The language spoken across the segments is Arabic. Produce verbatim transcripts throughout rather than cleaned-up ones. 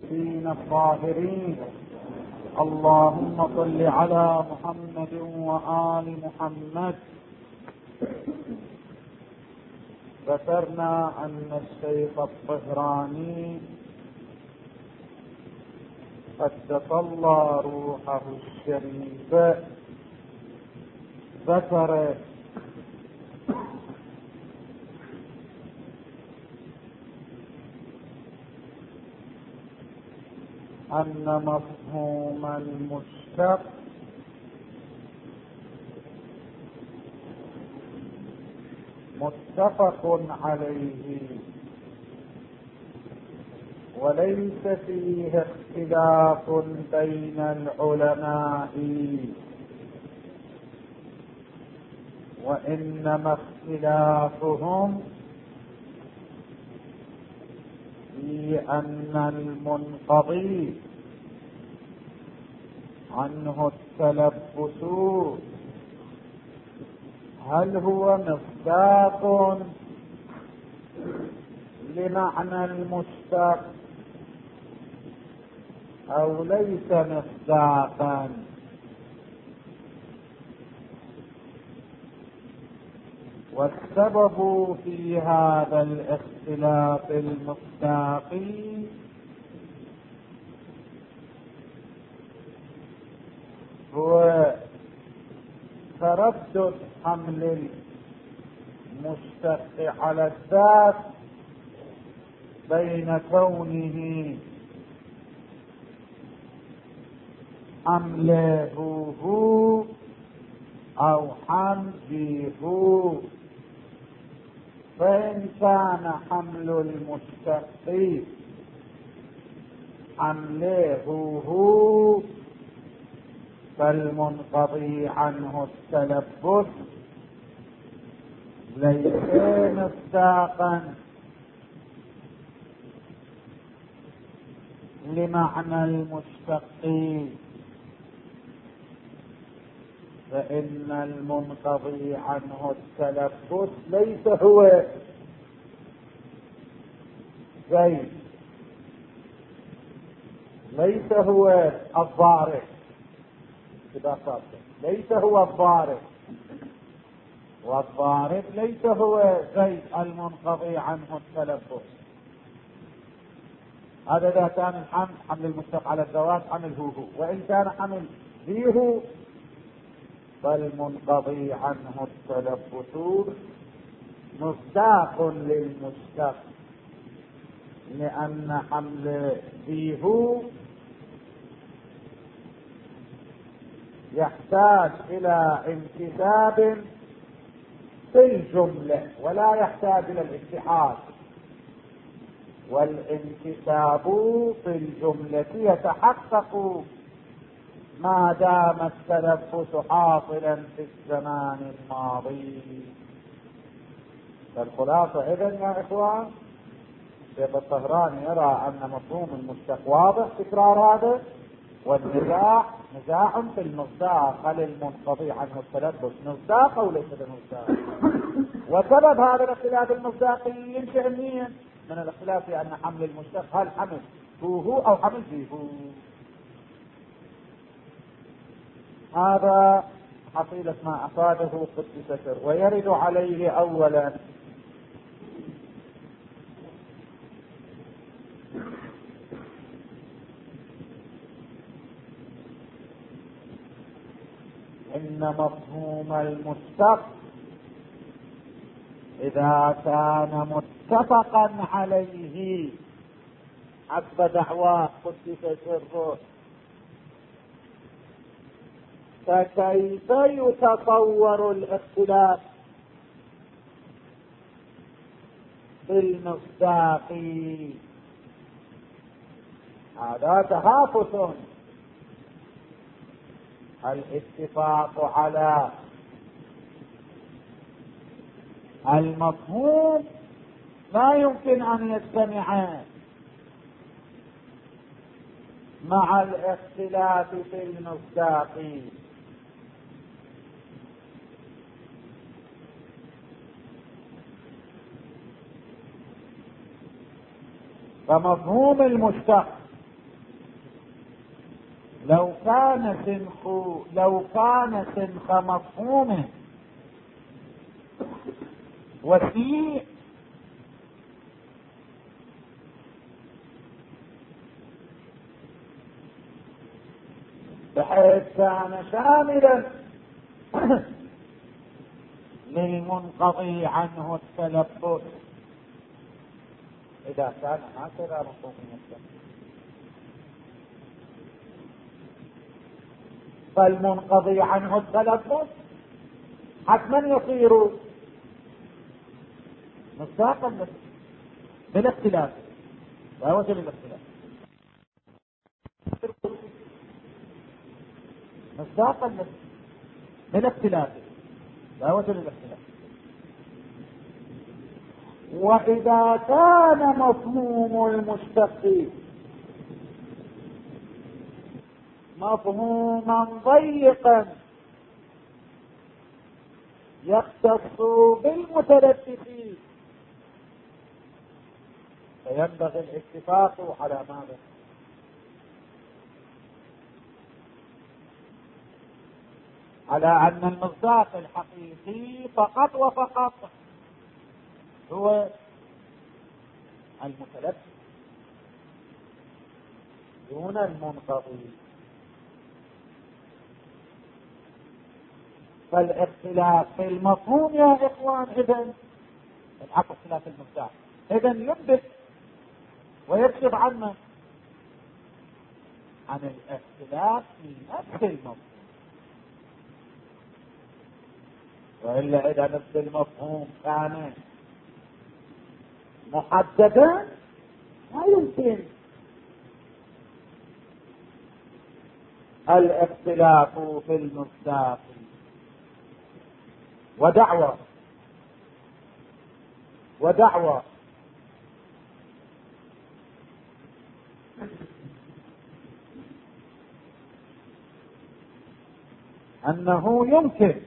الدين الطاهرين. اللهم صل على محمد وآل محمد. ذكرنا أن الشيخ الطهراني قدس الله روحه الشريف ذكر أن مفهوم المشتق متفق عليه وليس فيه اختلاف بين العلماء، وإنما اختلافهم في أن المنقضي عنه التلبس هل هو مصداق لمعنى المشتق أو ليس مصداقا. والسبب في هذا الاختلاف المصداقي هو تردد حمل المشتق على الذات بين كونه حمله هو أو حمله، فإن كان حمل المشتق حمله هو فالمنقضي عنه التلبس ليس مصداقا لمعنى المشتق، فإن المنقضي عنه التلبس ليس هو زيد، ليس هو الضارب، ليس هو الضارب، والضارب ليس هو زيد المنقضي عنه التلبس. هذا إذا كان الحمل حمل المشتق على الذوات حمله هو، وإن كان حمل فيه فالمنقضي عنه التلبس مصداق للمشتق، لأن حمل فيه يحتاج إلى انتساب في الجملة ولا يحتاج إلى الاتحاد، والانتساب في الجملة يتحقق ما دام التلبس حاصلا في الزمان الماضي. فالخلاصة إذن يا إخوان، الشيخ الطهراني يرى أن مفهوم المشتق واضح تكرار هذا، والنزاع نزاع في المصداق، هل المنقضي عنه التلبس مصداق أو ليس بمصداق؟ وسبب هذا الاختلاف المصداقي ينشئ منين؟ من الاختلاف في أن حمل المشتق هل حمل هو أو حمل فيه. هذا حصيلة ما أفاده قدس سر. ويرد عليه أولا إن مفهوم المشتق إذا كان متفقا عليه حسب دعواه قدس سره فكيف يتصور الاختلاف في المصداق؟ هذا تهافت. الاتفاق على المفهوم لا يمكن أن يجتمع مع الاختلاف في المصداق. فمفهوم المشتق لو كان سنخ لو كان سنخ مفهومه وسيء بحيث كان شاملا للمنقضي عنه التلبس، إذا كان هكذا مفهوم المستقبل، فالمنقضي عنه التلبس حتما يصير مصداقا بالاختلاف، لا وجه للاختلاف، مصداقا بالاختلاف لا وجه للاختلاف. وإذا كان مفهوم المشتق مفهوما ضيقا يختص بالمتلبسين فينبغي الاتفاق على ماذا؟ على أن المصداق الحقيقي فقط وفقط هو المتلبس دون المنقضي. فالاختلاف في المفهوم يا إخوان إذن العكس اختلاف المصداق، إذن ينبت ويكشف عنا عن الاختلاف في نفس المفهوم، وإلا إذا نفس المفهوم كان محددا لا يمكن الاختلاف في المصداق. ودعوى ودعوى أنه يمكن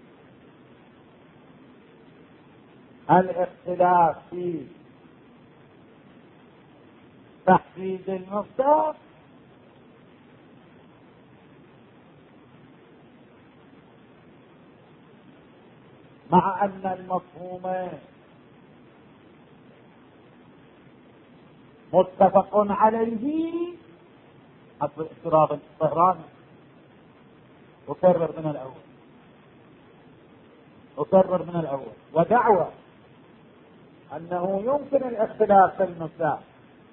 الاختلاف في تحديد المصداق مع أن المفهوم متفق عليه. حسب اضطراب الطهراني أكرر من الأول أكرر من الأول ودعوى أنه يمكن الاختلاف في المصداق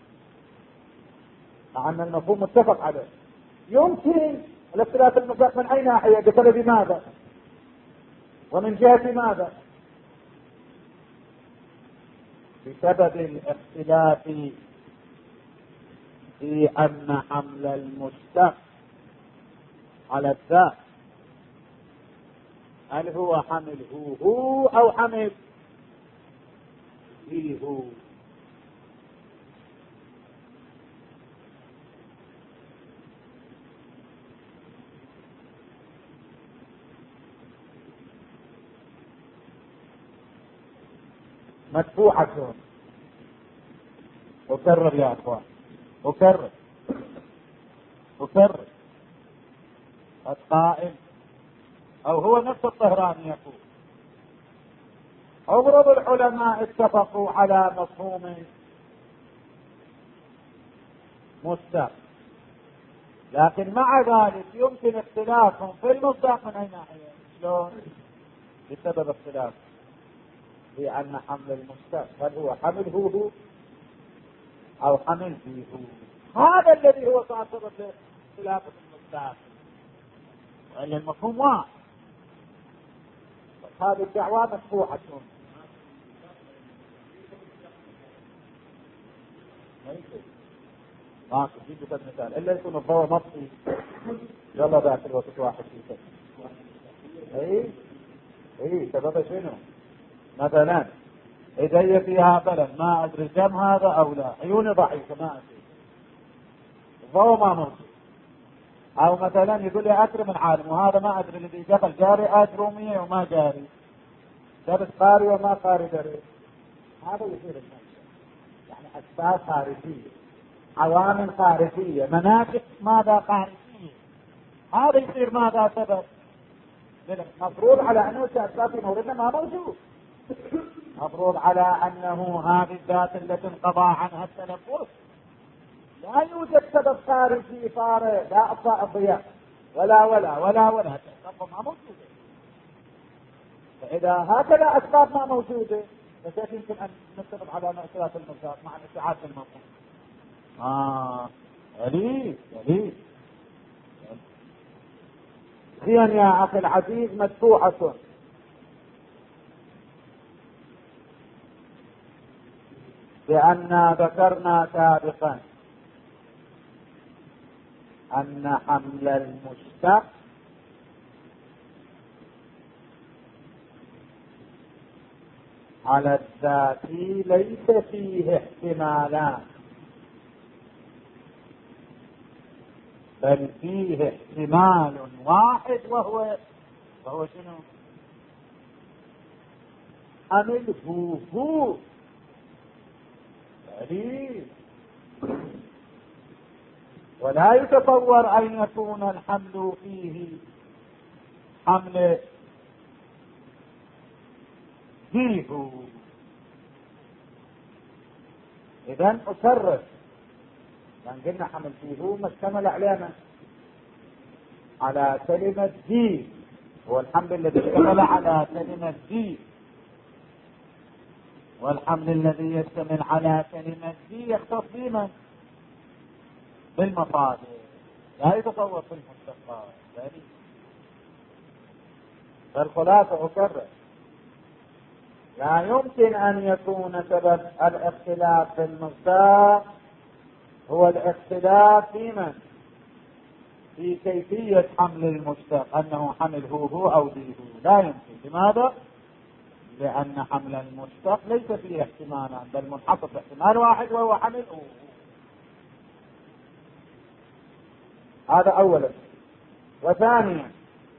مع أن المفهوم متفق عليه. يمكن الاختلاف في المصداق من أي ناحية؟ بسبب ماذا؟ ومن جهة ماذا؟ بسبب الاختلاف في أن حمل المشتق على الذات هل هو حمله هو أو حمل فيه هو. مدفوعة. أكرر يا أخوان أكرر أكرر القائم أو هو نفس الطهراني يقول عمر العلماء اتفقوا على مفهوم مصداق، لكن مع ذلك يمكن اختلافهم في المصداق من أي ناحية؟ شلون؟ بسبب اختلاف في أن حمل المشتق هل هو حمله هو أو حمل فيه هو. هذا الذي هو صار سبب اختلاف المصداق، وإلا المفهوم واحد. هذه الدعوة مدفوعة. ما تجيب لك مثال إلا يكون الضوء مطفي يلا ذاك الوقت واحد في كذا. اي اي سبب شنو؟ مثلا ايدي فيها بلد ما ادري كم هذا او لا، عيوني ضعيفه ما ادري، الضوء ما موجود. او مثلا يقول لي اكرم العالم وهذا ما ادري الذي قبل جاري اجروميه وما جاري، درس قاري وما قاري درس. هذا يصير النفس، يعني اسباب خارجيه، عوامل خارجيه، مناطق ماذا خارجيه هذا يصير ماذا سبب؟ مفروض على انه الاسباب في موردنا ما موجود، مفروض على انه هذه الذات التي انقضى عنها التنفس لا يوجد سبب خارجي صار لا اطفاء الضياء ولا ولا ولا ولا الاسباب ما موجوده. فاذا هكذا اسباب ما موجوده فكيف يمكن ان نتفق على مؤثرات المصداق مع الاتحاد في الموضوع؟ اه غريب غريب. زين يا اخي العزيز مدفوعة لأننا ذكرنا سابقا أن حمل المشتق على الذاتي ليس فيه احتمالان، بل فيه احتمال واحد وهو وهو شنو؟ حمله هو. دليل. ولا يتصور أن يكون الحمل فيه حمل فيه. إذن أكرر لأن قلنا حمل فيه ما اشتمل علينا على كلمة دي، هو الحمل الذي اشتمل على كلمة دي، والحمل الذي يشتمل على كلمة دي يختص بمن؟ بالمصادر، لا يتصور في المشتقات. فالخلاصة أكرر لا يمكن أن يكون سبب الاختلاف في المصداق هو الاختلاف في من؟ في كيفية حمل المشتق، أنه حمل هو هو أو دي هو. لا يمكن. لماذا؟ لأن حمل المشتق ليس فيه احتمالان بل منحصر في احتمال واحد وهو حمل هو. هذا أولا. وثانيا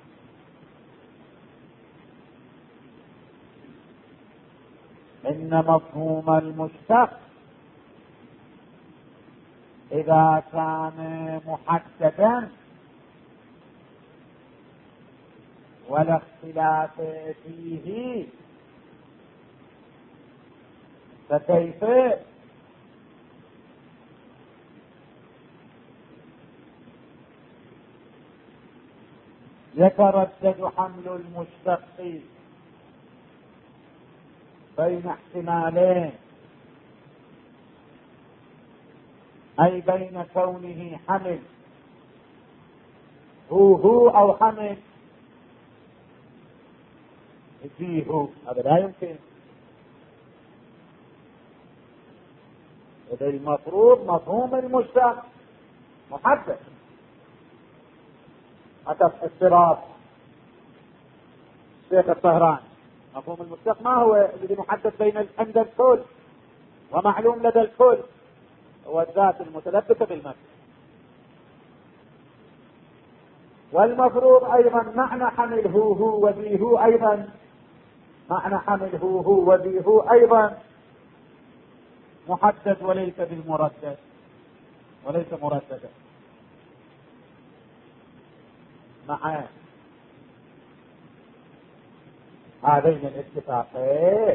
إن مفهوم المشتق إذا كان محددا ولا اختلاف فيه فكيف يتردد حمل المشتق بين احتمالين، أي بين كونه حمل هو هو أو حمل فيه. هذا لا يمكن. إذا المفروض مفهوم المشتق محدد. حتى اضطراب الشيخ الطهراني مفهوم المشتق ما هو الذي محدد بين عند الكل ومعلوم لدى الكل؟ هو الذات المتلبسة بالمعنى. والمفروض أيضا معنى حمل هو هو وذي هو أيضا معنى حمل هو هو وذي هو أيضا محدد وليس بالمردد وليس مرددا. مع هذين الاتفاقين،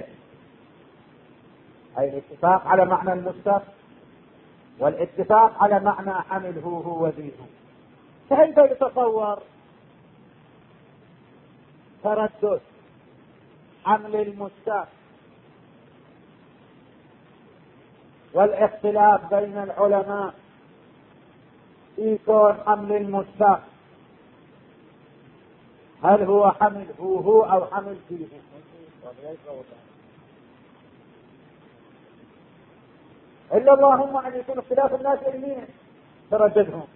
أي الاتفاق على معنى المشتق والاتفاق على معنى حمل هو هو وذي هو، كيف يتصور تردد حمل المشتق والاختلاف بين العلماء في كون حمل المشتق هل هو حمل هو هو أو حمل فيه؟ إلا اللهم أن يكون اختلاف الناس علميا ترددهم.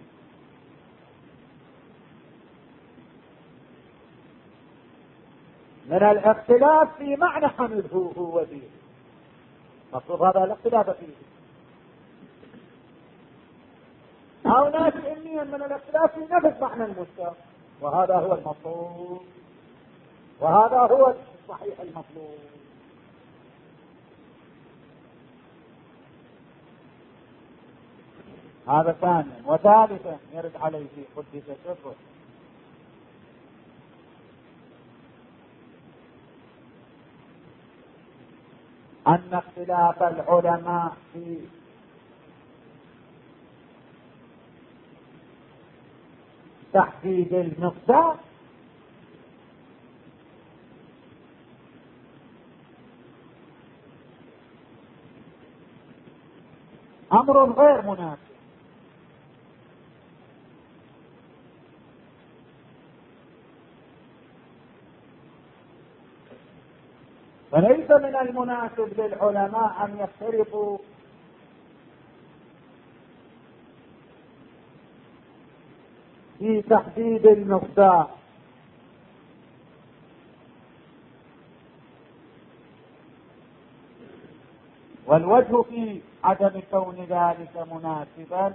من الاختلاف في معنى حمل هو هو وذي مفروض هذا الاختلاف فيه، أو ناس علميا من الاختلاف في نفس معنى المشتق، وهذا هو المطلوب وهذا هو الصحيح المطلوب. هذا ثانيا. وثالثا يرد عليه قدس سره أن اختلاف العلماء في تحديد المقدار أمر غير مناسب. فليس من المناسب للعلماء أن يختلفوا في تحديد المقدار، والوجه في عدم كون ذلك مناسبا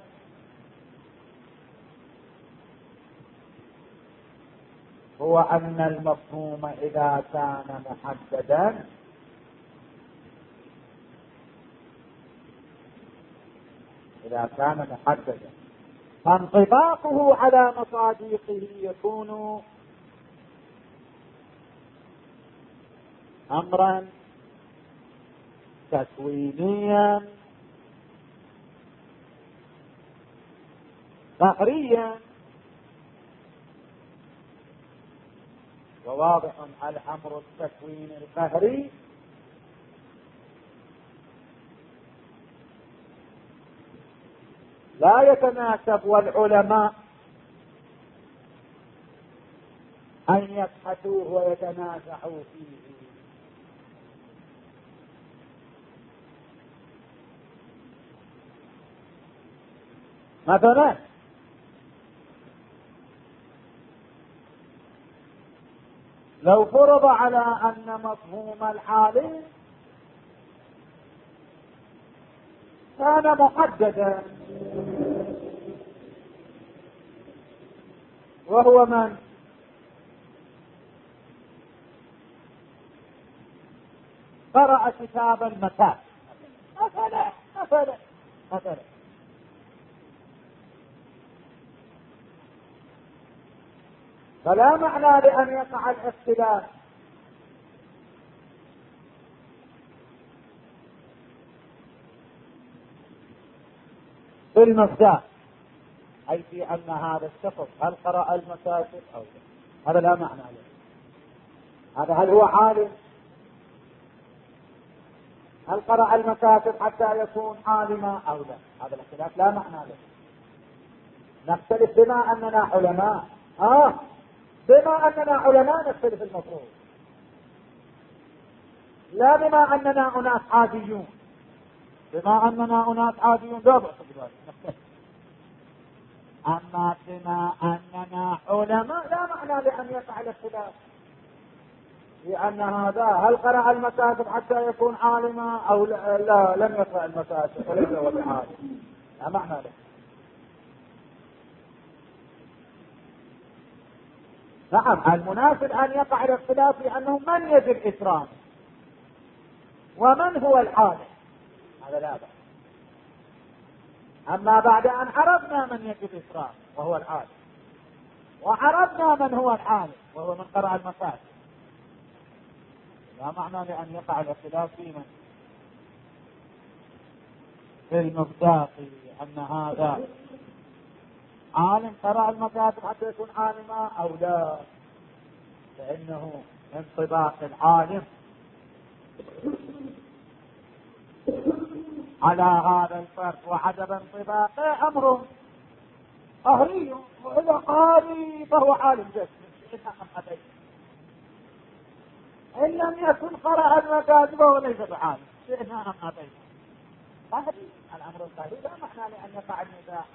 هو أن المفهوم إذا كان محددا إذا كان محددا فانطباقه على مصادقه يكون أمرا تكوينيا قهريا. وواضح الأمر التكوين القهري لا يتناسب، والعلماء أن يبحثوه ويتنازعوا فيه. مثلا لو فرض على أن مفهوم الحال كان محددا، وهو من قرأ كتاب المكان مثلا مثلا مثلا فلا معنى لأن يقع الاختلاف في المصداق، أي في أن هذا الشخص هل قرأ المكاتب أو لا، هذا لا معنى له. هذا هل هو عالم؟ هل قرأ المكاتب حتى يكون عالما أو لا؟ هذا الاختلاف لا معنى له. نختلف بما أننا علماء، آه بما أننا علماء نختلف المفروض، لا بما أننا أناس عاديون. بما أننا أناس عاديون لا بأس بذلك نختلف، أما بما أننا علماء لا معنى لأن يقع الاختلاف، لأن هذا هل قرأ المكاتب حتى يكون عالما أو لا, لا لم يقرأ المكاتب وليس هو بعالم، لا معنى له. نعم المناسب أن يقع الاختلاف لأنه من يجب إكرامه ومن هو العالم، هذا لا بأس. أما بعد أن عرفنا من يجب إكرامه وهو العالم، وعرفنا من هو العالم وهو من قرأ المكاتب، لا معنى لأن يقع الاختلاف في من في المصداق أن هذا عالم قرأ المكاتب حتى يكون عالما أو لا، لأنه انطباق العالم على هذا الفرد وعدم انطباقه أمر قهري، وإذا قاري فهو عالم جسم إن لم يكن قرأ المكاتب وليس بعالم شئنا أم أبينا. قهري الأمر القهري لا معنى لأن يقع النزاع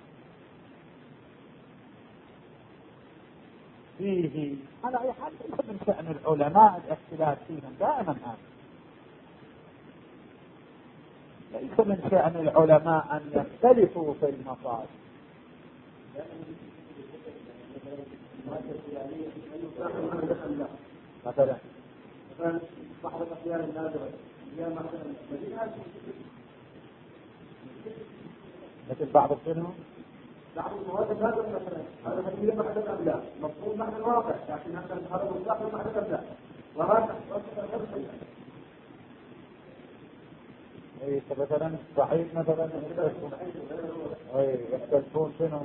فيه. على أي حال من شأن العلماء الاختلاف فيهم دائما هذا، ليس من شأن العلماء أن يختلفوا في المصادر. مثلا بعض الأحيان النادرة مثل بعض السنة بعض المواد النادرة مثلا هذا تكليف محدث أم لا، مفهوم معنى الواقع، لكن هذا هذا مطلق محدث أم لا، وهذا اي مثلا صحيح مثلا اي يختلفون شنو؟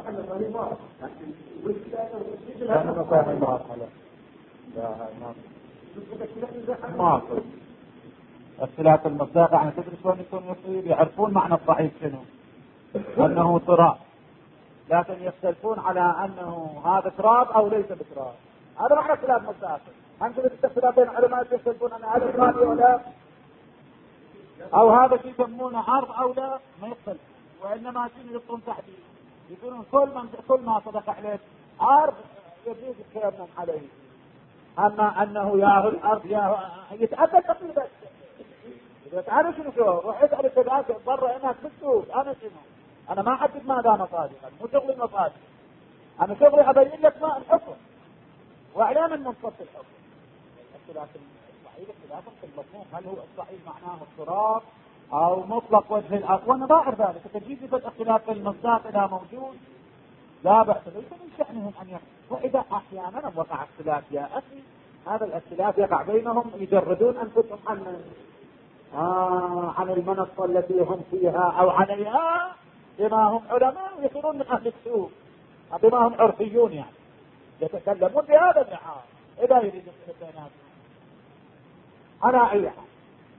كانوا فاهم المرحلة لا ما ما اختلاف المصداق يعني تدري شلون يكون يصير يعرفون معنى الضعيف شنو؟ انه تراب، لكن يختلفون على انه هذا تراب او ليس بتراب. هذا معنى اختلاف مصداق. انتم تختلفون بين علماء يختلفون ان هذا تراب ولا او هذا شيء يسمونه عرض او لا، ما يختلف، وانما شنو يحطون تحديد، يقولون كل من كل ما صدق عليه عرض يجوز التيمم عليه، اما انه ياهو الارض ياهو يتعدى تقريبا. اذا تعرف شنو شو روح اسال التدافع برا هناك بالسوق، انا شنو؟ انا ما احدد ما دام صادقا، مو شغلي مصادق، انا شغلي ابين لك ما الحكم واعلام من منصف الحكم. اختلاف الصحيح اختلاف في المفهوم، هل هو الصحيح معناه التراب او مطلق وجه الارض، وانا ظاهر ذلك تجيز الاختلاف في المصداق اذا موجود لا بأس، ليس من شأنهم ان يقع، واذا احيانا وقع اختلاف يا اخي هذا الاختلاف يقع بينهم يجردون انفسهم عن آه عن المنصة التي هم فيها او عليها بما هم علماء يصيرون من اهل السوق بما هم عرفيون، يعني يتكلمون بهذا النحاة اذا يريدون بيناتهم على اي حال.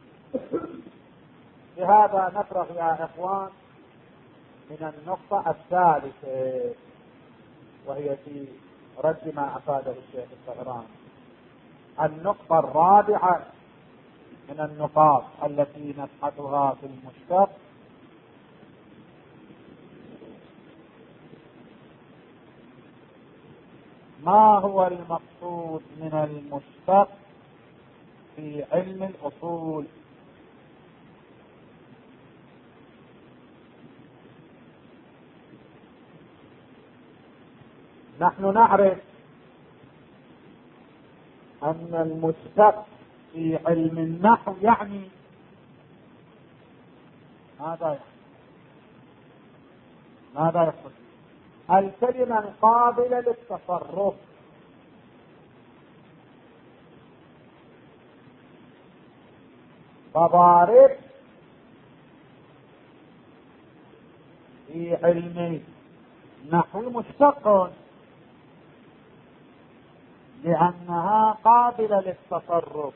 بهذا نفرغ يا اخوان من النقطة الثالثة، وهي في رد ما افاده الشيخ الطهراني. النقطة الرابعة من النقاط التي نبحثها في المشتق ما هو المقصود من المشتق في علم الأصول. نحن نعرف أن المشتق في علم النحو يعني ماذا يعني؟ ماذا يقصد؟ الكلمة القابلة للتصرف، فضارب في علم النحو مشتق لأنها قابلة للتصرف،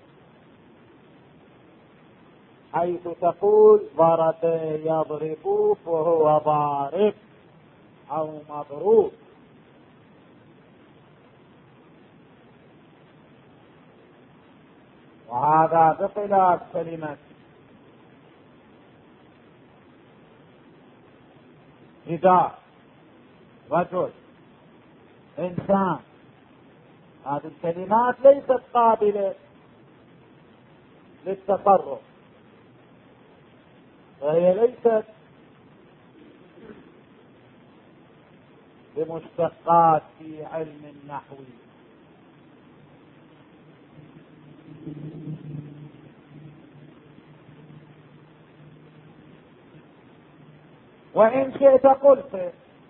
حيث تقول ضرب يضرب فهو ضارب أو مضروب. وهذا بخلاف كلمة إذا رجل إنسان، هذه الكلمات ليست قابلة للتصرف، وهي ليست بمشتقات في علم النحو. وإن شئت قلت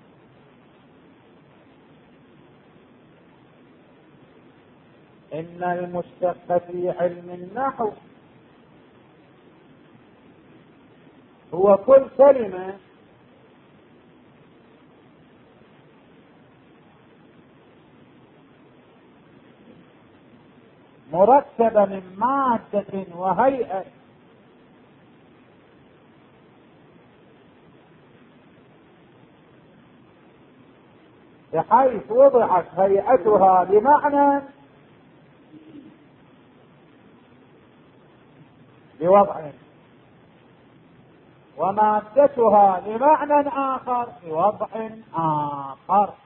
إن المشتق في علم النحو هو كل كلمة مركبة من مادة وهيئة بحيث وضعت هيئتها بمعنى بوضع ومادتها لمعنى آخر بوضع آخر.